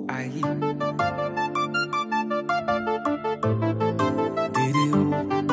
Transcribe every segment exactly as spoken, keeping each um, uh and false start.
Aïe. Dédéo.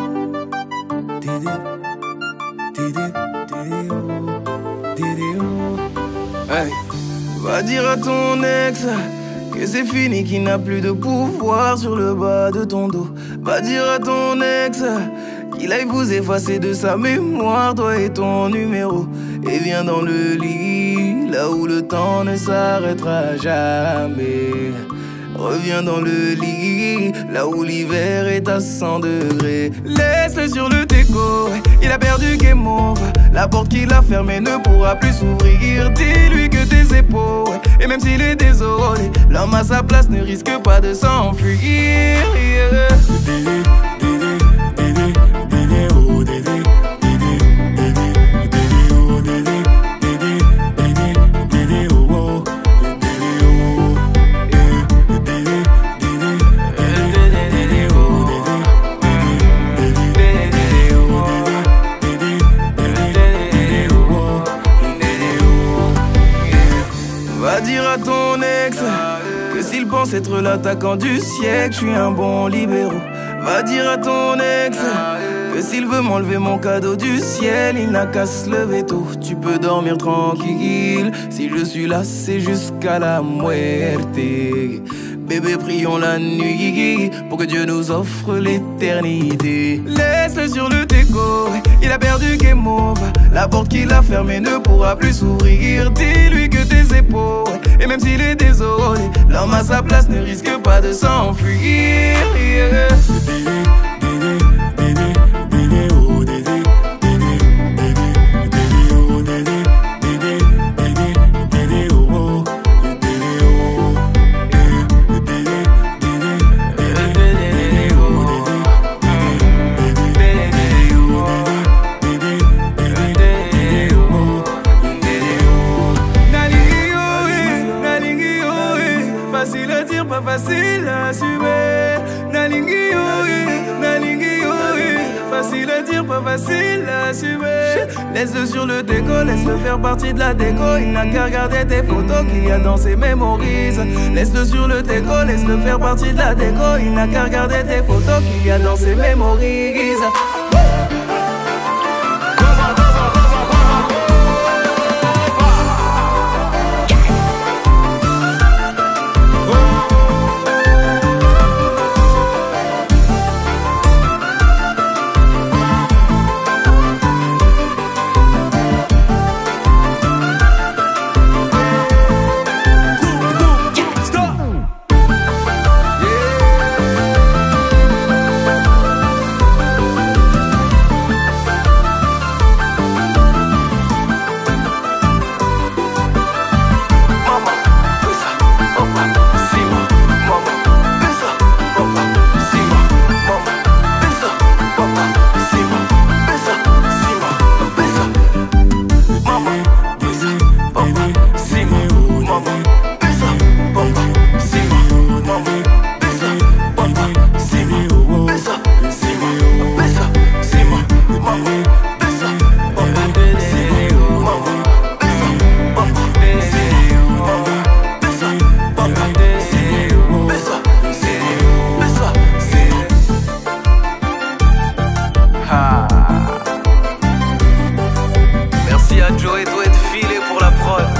Dédé. Dédé. Dédéo. Dédéo. Aïe. Va dire à ton ex que c'est fini, qu'il n'a plus de pouvoir sur le bas de ton dos. Va dire à ton ex qu'il aille vous effacer de sa mémoire, toi et ton numéro. Et viens dans le lit, là où le temps ne s'arrêtera jamais. Reviens dans le lit, là où l'hiver est à cent degrés. Laisse-le sur le déco, il a perdu game over. La porte qu'il a fermée ne pourra plus s'ouvrir. Dis-lui que tes épaules, et même s'il est désolé, l'homme à sa place ne risque pas de s'enfuir. Yeah. Dédé, dédé, dédé, dédé, oh dédé, dédé, dédé, dédé, oh dédé, dédé, dédé, dédé, oh oh, dédé, oh, eh, dédé, dédé, dédé, dédé, oh dédé, dédé, dédé, oh dédé, dédé, dédé, oh oh, dédé, oh, yeah. Va dire à ton ex que s'il pense être l'attaquant du siècle, je suis un bon libéraux. Va dire à ton ex que s'il veut m'enlever mon cadeau du ciel, il n'a qu'à se lever tôt. Tu peux dormir tranquille, si je suis là c'est jusqu'à la muerte. Bébé, prions la nuit pour que Dieu nous offre l'éternité. Laisse-le sur le déco, il a perdu game over. La porte qu'il a fermée ne pourra plus s'ouvrir. Dis-lui que tes épaules, et même s'il est désolé, l'homme à sa place ne risque pas de s'enfuir. Yeah. Dédé, dédé, dédé, dédé, oh dédé, dédé, dédé, dédé, oh dédé, dédé, dédé, dédé, oh oh, dédé, oh, eh, dédé, dédé, dédé, dédé, oh dédé, dédé, dédé, oh dédé, dédé, dédé, oh dédé, oh. Nalingi oh eh, nalingi oh eh, facile à dire, pas facile à assumer. Nalingi oh eh, nalingi oh eh, facile à dire, pas facile à assumer. Laisse-le sur le déco, laisse-le faire partie de la déco. Il n'a qu'à regarder tes photos qu'il y a dans ses mémorises. Laisse-le sur le déco, laisse-le faire partie de la déco. Il n'a qu'à regarder tes photos qu'il y a dans ses mémorises. Merci à Joe et Doit de filer pour la prod.